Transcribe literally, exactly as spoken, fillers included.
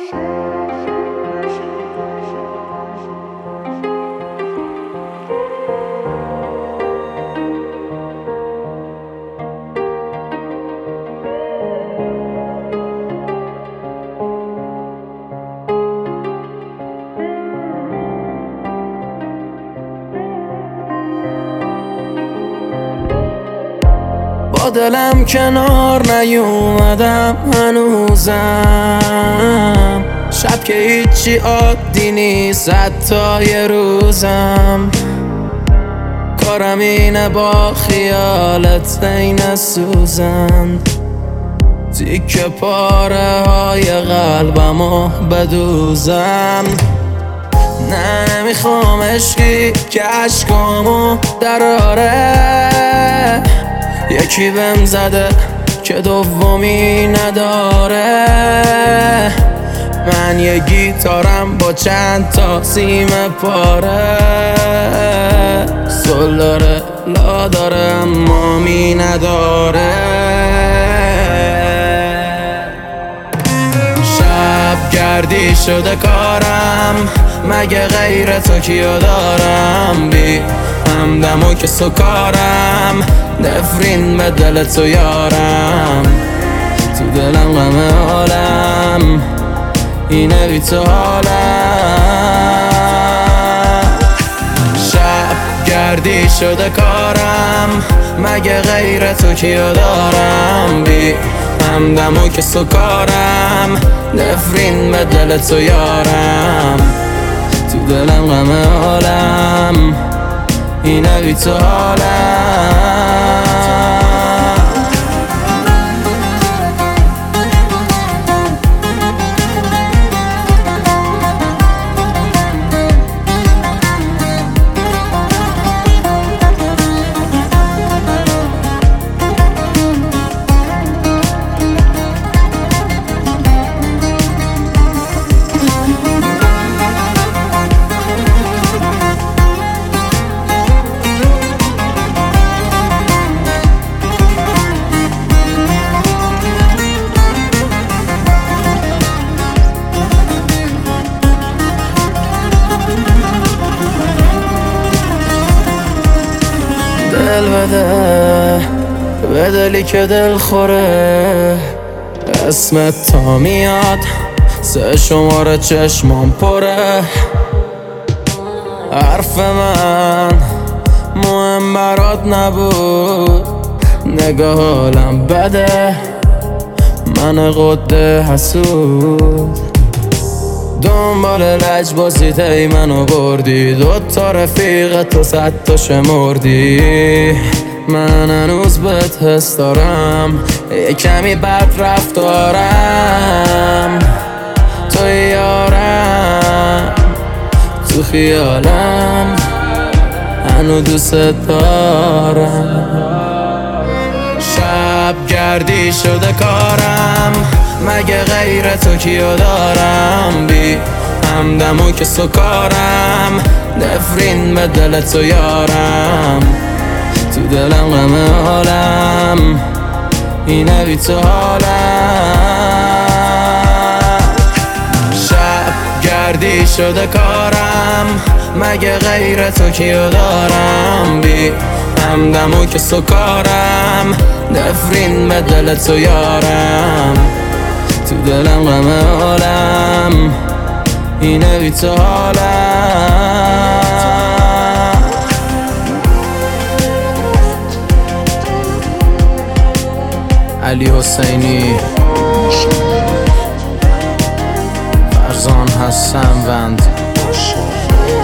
با دلم کنار نیومدم هنوزم، شب که هیچی عادی نیست حتی یه روزم. کارم اینه با خیالت بین سوزن، تیکه پاره های قلبمو بدوزم. نه نمیخوام عشقی که عشقامو دراره، یکی بهم زده که دومی نداره. من یه گیتارم با چند تا سیم پاره، سل داره لا داره اما می نداره. شب گردی شده کارم، مگه غیر تو کیو دارم؟ بی همدم و که سکارم، نفرین به دل تو یارم. تو دلم غم حالم اینه بی تو حالم. شب گردی شده کارم، مگه غیر تو کیو دارم؟ بی همدم و که سکارم، نفرین به دل تو یارم. تو دلم غم حالم اینه بی تو حالم. دل بده به دلی که دل خوره، اسمت تا میاد سه شماره چشمام پره. حرف من مهم برات نبود، نگاه حالم بده من قده حسود. دنبال لجبازی ای منو بردی، دوتا رفیق تو صد تا شمردی. من هنوز بهت حس دارم، یه کمی بد رفتارم. تو یارم تو خیالم هنو دوست دارم. شب گردی شده کارم، مگه غیر تو کیو دارم؟ بی همدم و که سکارم، نفرین به دل تو یارم. تو دلم غم حالم اینه بی تو حالم. شب گردی شده کارم، مگه غیر تو کیو دارم؟ بی همدم و که سکارم، نفرین به دل تو یارم. تو دلم غم حالم اینه بی تو حالم. علی حسینی، فرزان حسن وند.